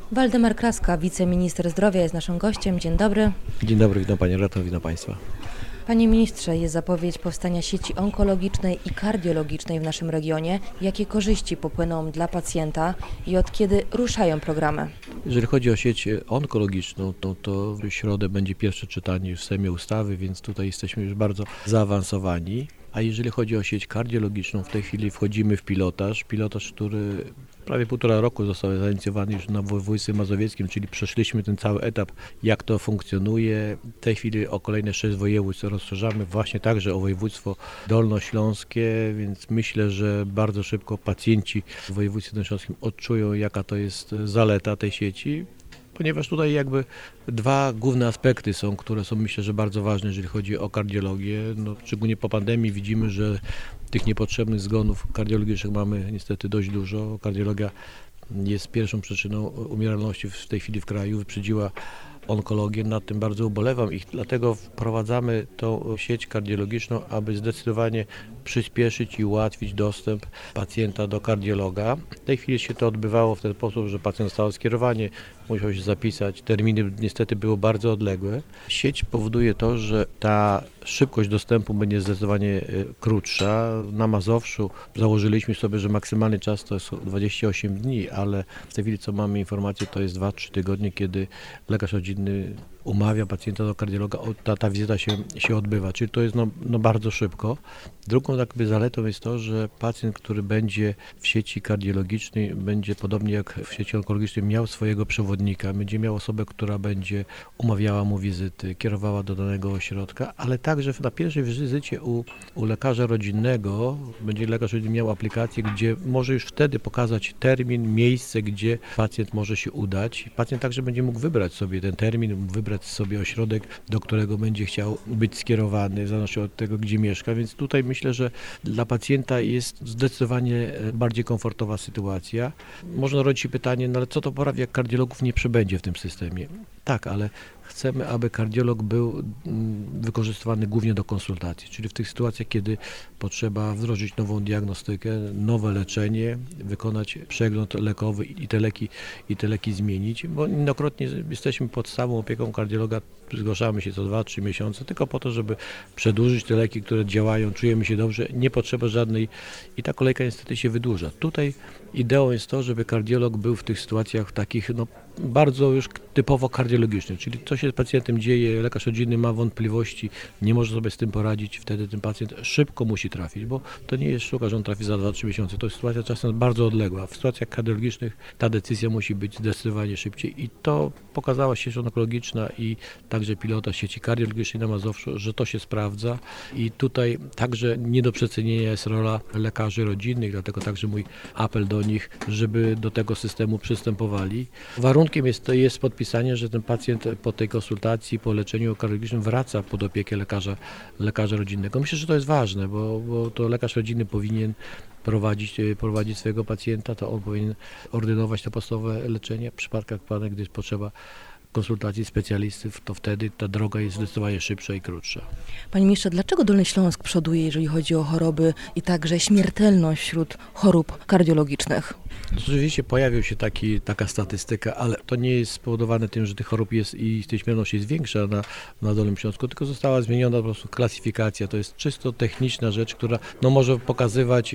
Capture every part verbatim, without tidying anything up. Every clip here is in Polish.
Waldemar Kraska, wiceminister zdrowia, jest naszym gościem. Dzień dobry. Dzień dobry, witam Panią redaktor, witam Państwa. Panie ministrze, jest zapowiedź powstania sieci onkologicznej i kardiologicznej w naszym regionie. Jakie korzyści popłyną dla pacjenta i od kiedy ruszają programy? Jeżeli chodzi o sieć onkologiczną, to, to w środę będzie pierwsze czytanie już w Sejmie ustawy, więc tutaj jesteśmy już bardzo zaawansowani. A jeżeli chodzi o sieć kardiologiczną, w tej chwili wchodzimy w pilotaż. Pilotaż, który prawie półtora roku został zainicjowany już na województwie mazowieckim, czyli przeszliśmy ten cały etap, jak to funkcjonuje. W tej chwili o kolejne sześć województw rozszerzamy właśnie także o województwo dolnośląskie, więc myślę, że bardzo szybko pacjenci w województwie dolnośląskim odczują, jaka to jest zaleta tej sieci. Ponieważ tutaj jakby dwa główne aspekty są, które są myślę, że bardzo ważne, jeżeli chodzi o kardiologię. No, szczególnie po pandemii widzimy, że tych niepotrzebnych zgonów kardiologicznych mamy niestety dość dużo. Kardiologia jest pierwszą przyczyną umieralności w tej chwili w kraju, wyprzedziła onkologię, nad tym bardzo ubolewam i dlatego wprowadzamy tą sieć kardiologiczną, aby zdecydowanie przyspieszyć i ułatwić dostęp pacjenta do kardiologa. W tej chwili się to odbywało w ten sposób, że pacjent dostał skierowanie, musiał się zapisać, terminy niestety były bardzo odległe. Sieć powoduje to, że ta szybkość dostępu będzie zdecydowanie krótsza. Na Mazowszu założyliśmy sobie, że maksymalny czas to jest dwadzieścia osiem dni, ale w tej chwili co mamy informację, to jest dwa trzy tygodnie, kiedy lekarz rodzinny umawia pacjenta do kardiologa, ta, ta wizyta się, się odbywa, czyli to jest no, no bardzo szybko. Drugą jakby zaletą jest to, że pacjent, który będzie w sieci kardiologicznej, będzie podobnie jak w sieci onkologicznej miał swojego przewodnika, będzie miał osobę, która będzie umawiała mu wizyty, kierowała do danego ośrodka, ale także na pierwszej wizycie u, u lekarza rodzinnego będzie lekarz rodzinny miał aplikację, gdzie może już wtedy pokazać termin, miejsce, gdzie pacjent może się udać. Pacjent także będzie mógł wybrać sobie ten termin, wybrać sobie ośrodek, do którego będzie chciał być skierowany, w zależności od tego, gdzie mieszka, więc tutaj myślę, że dla pacjenta jest zdecydowanie bardziej komfortowa sytuacja. Można rodzić się pytanie, no ale co to poprawi, jak kardiologów nie przybędzie w tym systemie? Tak, ale chcemy, aby kardiolog był wykorzystywany głównie do konsultacji, czyli w tych sytuacjach, kiedy potrzeba wdrożyć nową diagnostykę, nowe leczenie, wykonać przegląd lekowy i te leki, i te leki zmienić, bo niejednokrotnie jesteśmy pod stałą opieką kardiologa, zgłaszamy się co dwa trzy miesiące, tylko po to, żeby przedłużyć te leki, które działają, czujemy się dobrze, nie potrzeba żadnej i ta kolejka niestety się wydłuża. Tutaj ideą jest to, żeby kardiolog był w tych sytuacjach takich no, bardzo już typowo kardiologicznych, czyli co się z pacjentem dzieje, lekarz rodzinny ma wątpliwości, nie może sobie z tym poradzić, wtedy ten pacjent szybko musi trafić, bo to nie jest sztuka, że on trafi za dwa trzy miesiące, to jest sytuacja czasem bardzo odległa. W sytuacjach kardiologicznych ta decyzja musi być zdecydowanie szybciej i to pokazała sieć onkologiczna i także pilota sieci kardiologicznej na Mazowszu, że to się sprawdza i tutaj także nie do przecenienia jest rola lekarzy rodzinnych, dlatego także mój apel do nich, żeby do tego systemu przystępowali. Warunkiem jest, to jest podpisanie, że ten pacjent po tej konsultacji, po leczeniu kardiologicznym wraca pod opiekę lekarza, lekarza rodzinnego. Myślę, że to jest ważne, bo, bo to lekarz rodzinny powinien prowadzić, prowadzić swojego pacjenta, to on powinien ordynować to podstawowe leczenie. W przypadkach, gdy jest potrzeba konsultacji specjalistów, to wtedy ta droga jest zdecydowanie szybsza i krótsza. Panie ministrze, dlaczego Dolny Śląsk przoduje, jeżeli chodzi o choroby i także śmiertelność wśród chorób kardiologicznych? Rzeczywiście pojawiła się taki, taka statystyka, ale to nie jest spowodowane tym, że tych chorób jest i tej śmiertelność jest większa na, na Dolnym Śląsku, tylko została zmieniona po prostu klasyfikacja. To jest czysto techniczna rzecz, która no, może pokazywać,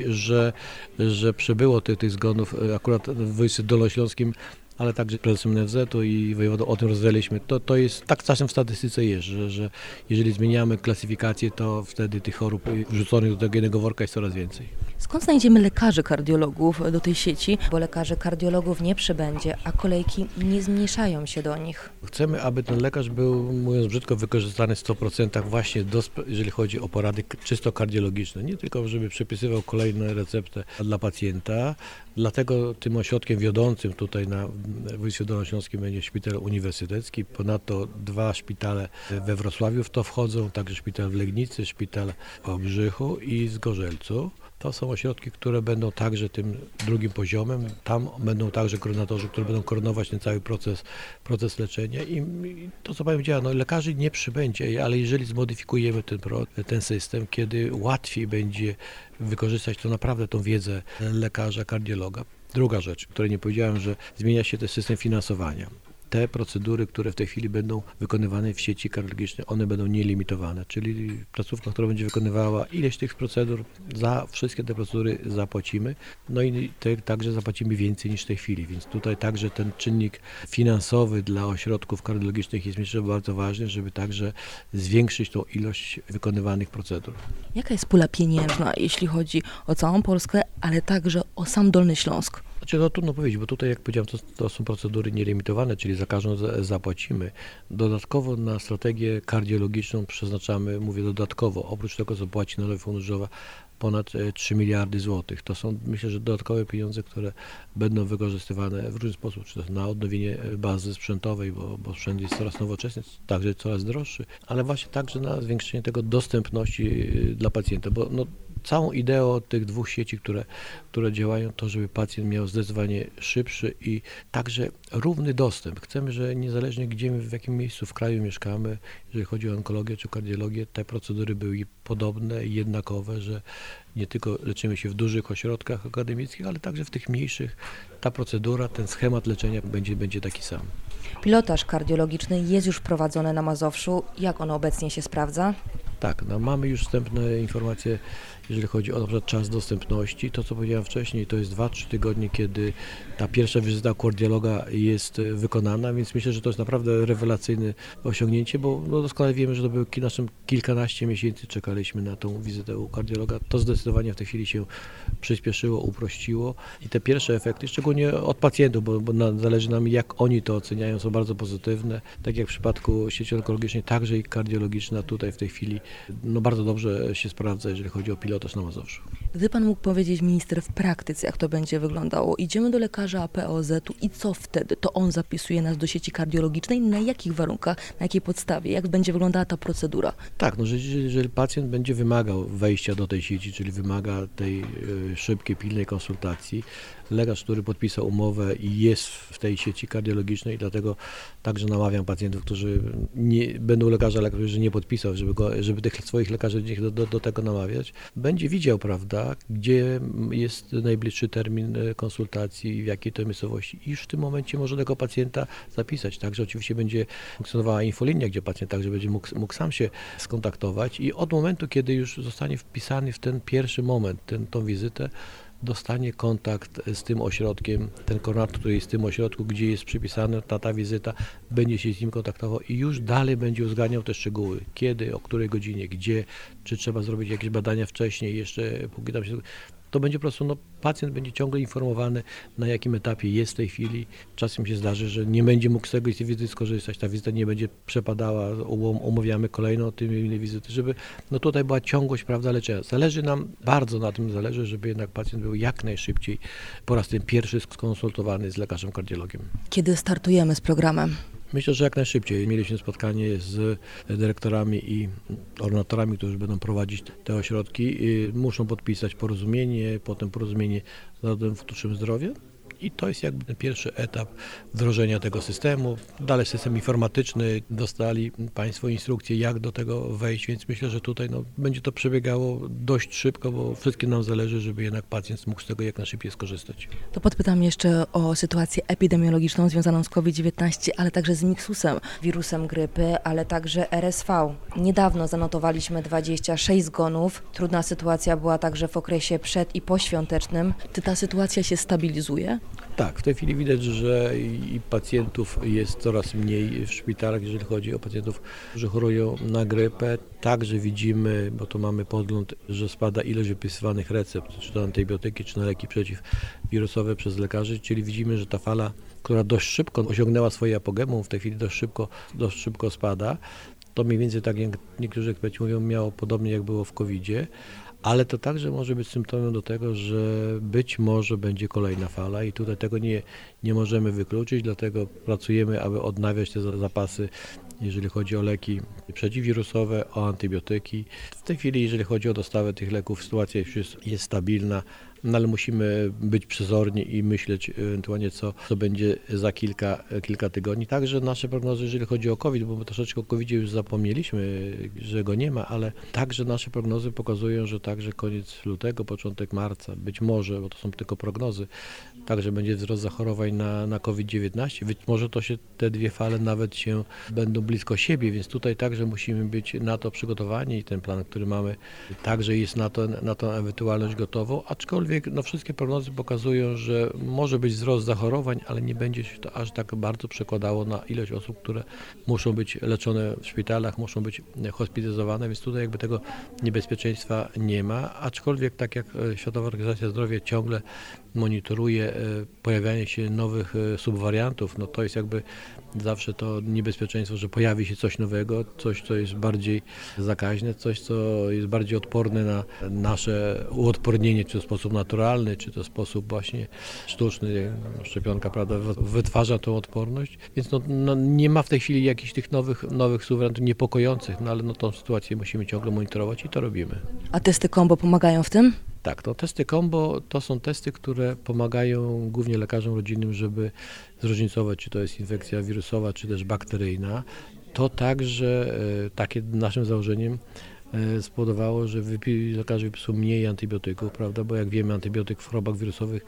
że, że przybyło tych, tych zgonów akurat w województwie dolnośląskim, ale także prezesem N F Z-u i wojewodą o tym rozmawialiśmy. To, to jest, tak czasem w statystyce jest, że, że jeżeli zmieniamy klasyfikację, to wtedy tych chorób wrzuconych do tego jednego worka jest coraz więcej. Skąd znajdziemy lekarzy kardiologów do tej sieci? Bo lekarzy kardiologów nie przybędzie, a kolejki nie zmniejszają się do nich. Chcemy, aby ten lekarz był, mówiąc brzydko, wykorzystany w sto procent właśnie, do, jeżeli chodzi o porady czysto kardiologiczne. Nie tylko, żeby przepisywał kolejne recepty dla pacjenta. Dlatego tym ośrodkiem wiodącym tutaj na województwie dolnośląskim będzie szpital uniwersytecki. Ponadto dwa szpitale we Wrocławiu w to wchodzą, także szpital w Legnicy, szpital w Wałbrzychu i w Zgorzelcu. To są ośrodki, które będą także tym drugim poziomem. Tam będą także koordynatorzy, którzy będą koordynować ten cały proces, proces leczenia. I, i to, co Pani powiedziała, no lekarzy nie przybędzie, ale jeżeli zmodyfikujemy ten, ten system, kiedy łatwiej będzie wykorzystać to naprawdę tą wiedzę lekarza, kardiologa. Druga rzecz, której nie powiedziałem, że zmienia się też system finansowania. Te procedury, które w tej chwili będą wykonywane w sieci kardiologicznej, one będą nielimitowane, czyli placówka, która będzie wykonywała ileś tych procedur, za wszystkie te procedury zapłacimy, no i te, także zapłacimy więcej niż w tej chwili, więc tutaj także ten czynnik finansowy dla ośrodków kardiologicznych jest myślę bardzo ważny, żeby także zwiększyć tą ilość wykonywanych procedur. Jaka jest pula pieniężna, jeśli chodzi o całą Polskę, ale także o sam Dolny Śląsk? Znaczy, no trudno powiedzieć, bo tutaj, jak powiedziałem, to, to są procedury nielimitowane, czyli za każdą z, zapłacimy. Dodatkowo na strategię kardiologiczną przeznaczamy, mówię dodatkowo, oprócz tego, co płaci Narodowy Fundusz Zdrowia, ponad trzy miliardy złotych. To są, myślę, że dodatkowe pieniądze, które będą wykorzystywane w różny sposób, czy to na odnowienie bazy sprzętowej, bo, bo sprzęt jest coraz nowocześniejszy, także coraz droższy, ale właśnie także na zwiększenie tego dostępności dla pacjenta, bo no, całą ideą tych dwóch sieci, które, które działają, to żeby pacjent miał zdecydowanie szybszy i także równy dostęp. Chcemy, że niezależnie gdzie my, w jakim miejscu w kraju mieszkamy, jeżeli chodzi o onkologię czy kardiologię, te procedury były podobne i jednakowe, że nie tylko leczymy się w dużych ośrodkach akademickich, ale także w tych mniejszych. Ta procedura, ten schemat leczenia będzie, będzie taki sam. Pilotaż kardiologiczny jest już prowadzony na Mazowszu. Jak on obecnie się sprawdza? Tak, no mamy już wstępne informacje, jeżeli chodzi o na przykład czas dostępności. To, co powiedziałem wcześniej, to jest dwa trzy tygodnie, kiedy ta pierwsza wizyta kardiologa jest wykonana, więc myślę, że to jest naprawdę rewelacyjne osiągnięcie, bo no doskonale wiemy, że to było naszym kilkanaście miesięcy czekaliśmy na tą wizytę u kardiologa. To zdecydowanie w tej chwili się przyspieszyło, uprościło i te pierwsze efekty, szczególnie od pacjentów, bo, bo na, zależy nam, jak oni to oceniają, są bardzo pozytywne. Tak jak w przypadku sieci onkologicznej, także i kardiologiczna tutaj w tej chwili no bardzo dobrze się sprawdza, jeżeli chodzi o pilotaż na Mazowszu. Gdy pan mógł powiedzieć, minister, w praktyce, jak to będzie wyglądało? Idziemy do lekarza P O Z-u i co wtedy? To on zapisuje nas do sieci kardiologicznej? Na jakich warunkach, na jakiej podstawie? Jak będzie wyglądała ta procedura? Tak, no jeżeli, jeżeli pacjent będzie wymagał wejścia do tej sieci, czyli wymaga tej y, szybkiej, pilnej konsultacji, lekarz, który podpisał umowę i jest w tej sieci kardiologicznej, dlatego także namawiam pacjentów, którzy nie, będą lekarza, ale którzy nie podpisał, żeby, go, żeby tych swoich lekarzy do, do, do tego namawiać, będzie widział, prawda, gdzie jest najbliższy termin konsultacji, w jakiej to miejscowości i już w tym momencie może tego pacjenta zapisać. Także oczywiście będzie funkcjonowała infolinia, gdzie pacjent także będzie mógł, mógł sam się skontaktować i od momentu, kiedy już zostanie wpisany w ten pierwszy moment, ten, tą wizytę, dostanie kontakt z tym ośrodkiem, ten koordynator, który jest w tym ośrodku, gdzie jest przypisana ta, ta wizyta, będzie się z nim kontaktował i już dalej będzie uzgadniał te szczegóły, kiedy, o której godzinie, gdzie, czy trzeba zrobić jakieś badania wcześniej, jeszcze póki tam się... To będzie po prostu, no, pacjent będzie ciągle informowany, na jakim etapie jest w tej chwili. Czasem się zdarzy, że nie będzie mógł z tego wizyty skorzystać, ta wizyta nie będzie przepadała, umawiamy kolejną o tym innej wizyty, żeby no tutaj była ciągłość, prawda, leczenia. Zależy nam, bardzo na tym zależy, żeby jednak pacjent był jak najszybciej po raz ten pierwszy skonsultowany z lekarzem kardiologiem. Kiedy startujemy z programem? Myślę, że jak najszybciej. Mieliśmy spotkanie z dyrektorami i ordynatorami, którzy będą prowadzić te ośrodki. Muszą podpisać porozumienie, potem porozumienie z Narodowym Funduszem Zdrowia. I to jest jakby ten pierwszy etap wdrożenia tego systemu. Dalej system informatyczny, dostali Państwo instrukcje, jak do tego wejść, więc myślę, że tutaj no, będzie to przebiegało dość szybko, bo wszystkim nam zależy, żeby jednak pacjent mógł z tego jak najszybciej skorzystać. To podpytam jeszcze o sytuację epidemiologiczną związaną z COVID dziewiętnaście, ale także z miksusem, wirusem grypy, ale także R S V. Niedawno zanotowaliśmy dwadzieścia sześć zgonów. Trudna sytuacja była także w okresie przed- i poświątecznym. Czy ta sytuacja się stabilizuje? Tak, w tej chwili widać, że i pacjentów jest coraz mniej w szpitalach, jeżeli chodzi o pacjentów, którzy chorują na grypę. Także widzimy, bo to mamy podgląd, że spada ilość wypisywanych recept, czy to antybiotyki, czy na leki przeciwwirusowe przez lekarzy, czyli widzimy, że ta fala, która dość szybko osiągnęła swoje apogeum, w tej chwili dość szybko, dość szybko spada. To mniej więcej, tak jak niektórzy eksperci mówią, miało podobnie jak było w kowidzie. Ale to także może być symptomem do tego, że być może będzie kolejna fala i tutaj tego nie, nie możemy wykluczyć, dlatego pracujemy, aby odnawiać te zapasy, jeżeli chodzi o leki przeciwwirusowe, o antybiotyki. W tej chwili, jeżeli chodzi o dostawę tych leków, sytuacja już jest, jest stabilna, no ale musimy być przezorni i myśleć ewentualnie co, co będzie za kilka, kilka tygodni. Także nasze prognozy, jeżeli chodzi o COVID, bo my troszeczkę o kowidzie już zapomnieliśmy, że go nie ma, ale także nasze prognozy pokazują, że także koniec lutego, początek marca, być może, bo to są tylko prognozy, także będzie wzrost zachorowań na, na COVID dziewiętnaście. Być może to się te dwie fale nawet się będą blisko siebie, więc tutaj także musimy być na to przygotowani i ten plan, który mamy, także jest na to, na tą ewentualność gotową, aczkolwiek no, wszystkie prognozy pokazują, że może być wzrost zachorowań, ale nie będzie się to aż tak bardzo przekładało na ilość osób, które muszą być leczone w szpitalach, muszą być hospitalizowane, więc tutaj jakby tego niebezpieczeństwa nie ma, aczkolwiek tak jak Światowa Organizacja Zdrowia ciągle monitoruje pojawianie się nowych subwariantów, no to jest jakby zawsze to niebezpieczeństwo, że pojawi się coś nowego, coś, co jest bardziej zakaźne, coś, co jest bardziej odporne na nasze uodpornienie, czy to w sposób naturalny, czy to w sposób właśnie sztuczny. Szczepionka, prawda, wytwarza tą odporność, więc no, no nie ma w tej chwili jakichś tych nowych, nowych subwariantów niepokojących, no ale no tą sytuację musimy ciągle monitorować i to robimy. A testy combo pomagają w tym? Tak, to testy combo to są testy, które pomagają głównie lekarzom rodzinnym, żeby zróżnicować, czy to jest infekcja wirusowa, czy też bakteryjna. To także takie naszym założeniem spowodowało, że wypi, lekarze wypisują mniej antybiotyków, prawda, bo jak wiemy, antybiotyk w chorobach wirusowych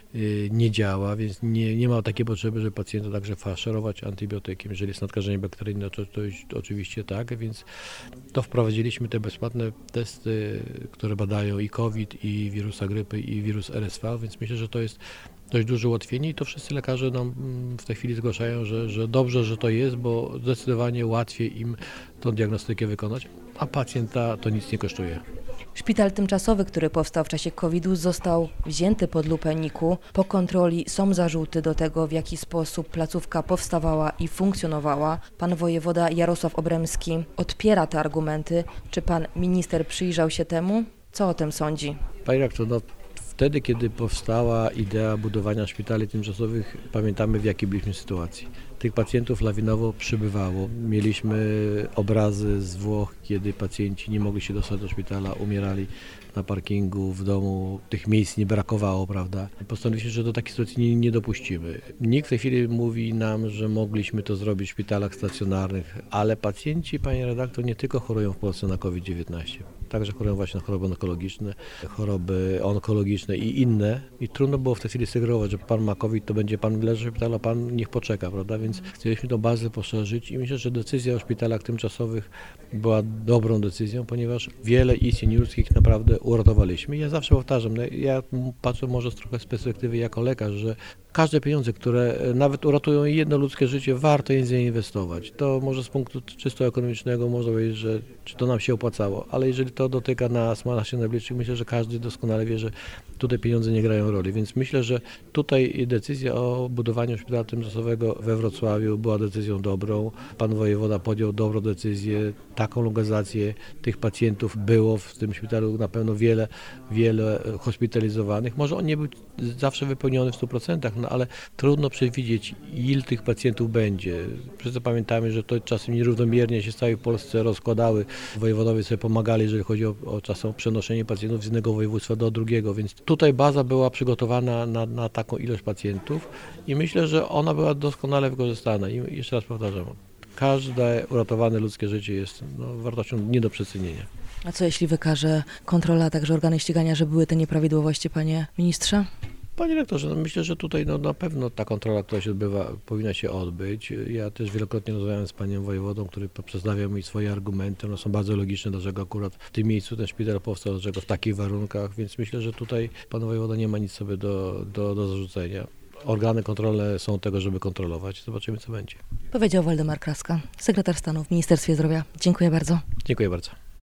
nie działa, więc nie, nie ma takiej potrzeby, żeby pacjenta także faszerować antybiotykiem. Jeżeli jest nadkażenie bakteryjne, to, to jest oczywiście tak, więc to wprowadziliśmy te bezpłatne testy, które badają i COVID, i wirusa grypy, i wirus R S V, więc myślę, że to jest dość duże ułatwienie i to wszyscy lekarze nam w tej chwili zgłaszają, że, że dobrze, że to jest, bo zdecydowanie łatwiej im tą diagnostykę wykonać, a pacjenta to nic nie kosztuje. Szpital tymczasowy, który powstał w czasie kowida, został wzięty pod lupę N I K u. Po kontroli są zarzuty do tego, w jaki sposób placówka powstawała i funkcjonowała. Pan wojewoda Jarosław Obremski odpiera te argumenty. Czy pan minister przyjrzał się temu? Co o tym sądzi? Panie rektor, no wtedy, kiedy powstała idea budowania szpitali tymczasowych, pamiętamy, w jakiej byliśmy sytuacji. Tych pacjentów lawinowo przybywało. Mieliśmy obrazy z Włoch, kiedy pacjenci nie mogli się dostać do szpitala, umierali na parkingu, w domu. Tych miejsc nie brakowało, prawda? Postanowiliśmy, że do takiej sytuacji nie, nie dopuścimy. Nikt w tej chwili mówi nam, że mogliśmy to zrobić w szpitalach stacjonarnych, ale pacjenci, panie redaktor, nie tylko chorują w Polsce na COVID dziewiętnaście. Także chorują właśnie na choroby onkologiczne, choroby onkologiczne i inne. I trudno było w tej chwili sugerować, że pan ma COVID, to będzie pan leży w szpitalu, a pan niech poczeka, prawda? Więc chcieliśmy tą bazę poszerzyć i myślę, że decyzja o szpitalach tymczasowych była dobrą decyzją, ponieważ wiele istnień seniorskich naprawdę uratowaliśmy. Ja zawsze powtarzam, no ja patrzę może trochę z perspektywy jako lekarz, że każde pieniądze, które nawet uratują jedno ludzkie życie, warto je zainwestować. To może z punktu czysto ekonomicznego można powiedzieć, że czy to nam się opłacało, ale jeżeli to dotyka nas, ma naszych najbliższych, myślę, że każdy doskonale wie, że tutaj pieniądze nie grają roli, więc myślę, że tutaj decyzja o budowaniu szpitala tymczasowego we Wrocławiu była decyzją dobrą. Pan wojewoda podjął dobrą decyzję, taką lokalizację tych pacjentów było w tym szpitalu na pewno wiele, wiele hospitalizowanych. Może on nie był zawsze wypełniony w stu procentach, no ale trudno przewidzieć, ile tych pacjentów będzie. Wszyscy pamiętamy, że to czasem nierównomiernie się w całej Polsce rozkładały. Wojewodowie sobie pomagali, jeżeli chodzi o, o czasem przenoszenie pacjentów z jednego województwa do drugiego, więc tutaj baza była przygotowana na, na taką ilość pacjentów i myślę, że ona była doskonale wykorzystana. I jeszcze raz powtarzam, każde uratowane ludzkie życie jest no, wartością nie do przecenienia. A co jeśli wykaże kontrola, także organy ścigania, że były te nieprawidłowości, panie ministrze? Panie rektorze, no myślę, że tutaj no, na pewno ta kontrola, która się odbywa, powinna się odbyć. Ja też wielokrotnie rozmawiałem z panem wojewodą, który przedstawiał mi swoje argumenty. One są bardzo logiczne, dlaczego akurat w tym miejscu ten szpital powstał, dlaczego w takich warunkach, więc myślę, że tutaj pan wojewoda nie ma nic sobie do, do, do zarzucenia. Organy kontrolne są tego, żeby kontrolować. Zobaczymy, co będzie. Powiedział Waldemar Kraska, sekretarz stanu w Ministerstwie Zdrowia. Dziękuję bardzo. Dziękuję bardzo.